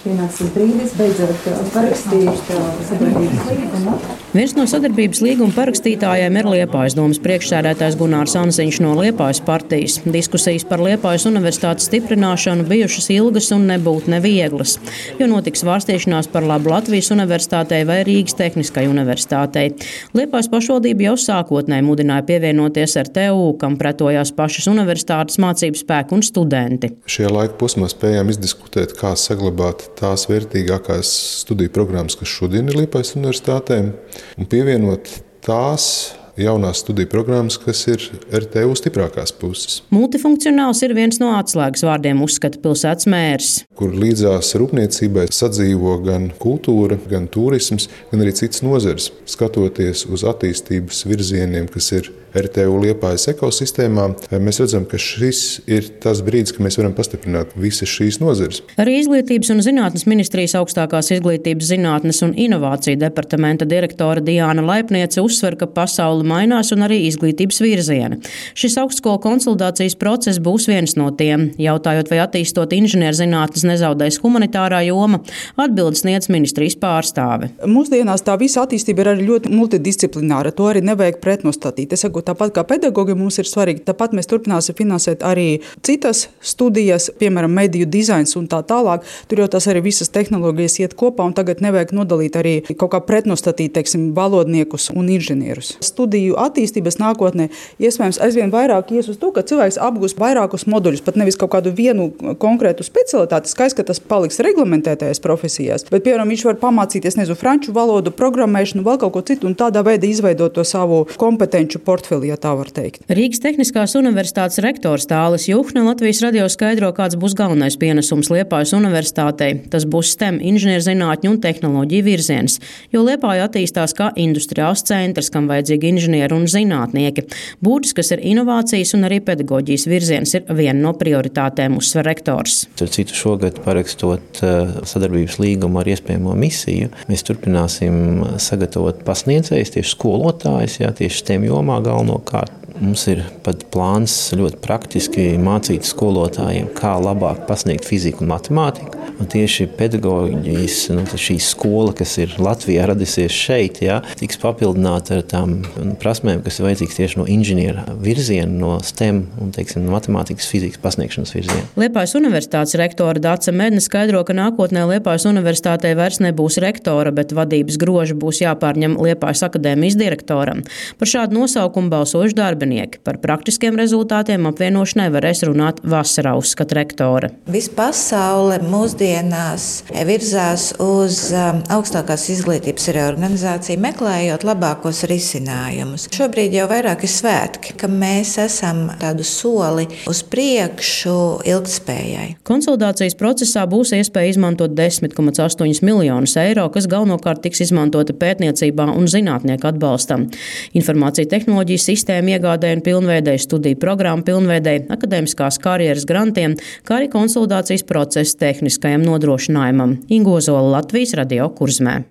Pienācis brīdis, beidzot parakstīt sadarbības līgumu. Viens no sadarbības līguma parakstītājiem ir Liepājas domas priekšsēdētājs Gunārs Anziņš no Liepājas partijas. Diskusijas par Liepājas universitātes stiprināšanu bijušas ilgas un nebūtu nevieglas, jo notiks vārstīšanās par labu Latvijas universitātei vai Rīgas tehniskai universitātei. Liepājas pašvaldība jau sākotnēji mudināja pievienoties RTU, kam pretojās pašas universitātes mācību spēku un studenti. Šajā laika posmā spējām izdiskutēt, kā saglabāt tās vērtīgākās studiju programmas, kas šodien ir Liepājas universitātēm, un pievienot tās jaunās studiju programmas, kas ir RTU stiprākās puses. Multifunkcionāls ir viens no atslēgas vārdiem, uzskata pilsētas mērs. Kur līdzās rūpniecībai sadzīvo gan kultūra, gan turisms, gan arī citas nozares. Skatoties uz attīstības virzieniem, kas ir RTU Liepājas ekosistēmā, mēs redzam, ka šis ir tas brīdis, kad mēs varam pastiprināt visas šīs nozares. Arī Izglītības un zinātnes ministrijas augstākās izglītības zinātnes un inovāciju departamenta direktore Diāna Laipniece uzsver, ka pasaule mainās un arī izglītības virzieni. Šis augstskolu konsolidācijas process būs viens no tiem. Jautājot, vai attīstot inženierzinātnes nezaudēs humanitārā joma, atbildes sniedz ministrijas pārstāve. Mūsdienās tā visa attīstība ir arī ļoti multidisciplināra. To arī nevajag pretnostatīt. Tāpat kā pedagogi mums ir svarīgi, tāpat mēs turpināsim finansēt arī citas studijas, piemēram, mediju dizains un tā tālāk. Tur jau tas arī visas tehnoloģijas iet kopā, un tagad nevajag nodalīt arī kaut kā pretnostatīt, valodniekus un inženierus. Studiju attīstības nākotnē iespējams aizvien vairāk ies uz to, ka cilvēks apgūs vairākus moduļus, pat nevis kaut kādu vienu konkrētu specialitāti. Skaidrs, ka tas paliks reglamentētajās profesijās, bet, piemēram, viņš var pamācīties, franču valodu, programmēšanu, vēl kaut ko citu, un tādā veidā izveidot to savu kompetenču portfeli. Ja tā var teikt. Rīgas Tehniskās universitātes rektors Tālis Juhne Latvijas radio skaidro, kāds būs galvenais pienesums Liepājas universitātei. Tas būs STEM inženierzinātņu un tehnoloģiju virziens, jo Liepāja attīstās kā industriāls centrs, kam vajadzīgi inženieri un zinātnieki. Būtiskas ir inovācijas un arī pedagoģijas virziens ir viena no prioritātēm, uzsver rektors. Citu šogad parakstot sadarbības līgumu ar iespējamo misiju, mēs turpināsim sagatavot pasniedzējus, tieši skolotājus, tieši STEM jomā galvenokārt. Mums ir pat plāns ļoti praktiski mācīt skolotājiem, kā labāk pasniegt fiziku un matemātiku. Un tieši pedagoģijas, šī skola, kas ir Latvijā radusies šeit, tiks papildināta ar tām prasmēm, kas ir vajadzīgas tieši no inženiera virziena, no STEM un, matemātikas, fizikas pasniegšanas virziena. Liepājas universitātes rektore Dāca Medne skaidro, ka nākotnē Liepājas universitātei vairs nebūs rektora, bet vadības groži būs jāpārņem Liepājas akadēmijas direktoram. Par šādu nosaukumu balsojuši darbinieki. Par praktiskiem rezultātiem apvienošanai varēs runāt vasarā, uzskata rektore. Visa pasaule mūsdienās virzās uz augstākās izglītības reorganizāciju, meklējot labākos risinājumus. Šobrīd jau vairāk ir svētki, ka mēs esam tādu soli uz priekšu ilgtspējai. Konsolidācijas procesā būs iespēja izmantot 10,8 miljonus eiro, kas galvenokārt tiks izmantota pētniecībā un zinātnieku atbalstam. Informācija tehnoloģijas sistēma iegādēja un pilnveidēja, studiju programmu pilnveidēja, akadēmiskās karjeras grantiem, kā arī konsolidācijas procesa tehniskajam nodrošinājumam. Inga Ozola, Latvijas radio Kurzmē.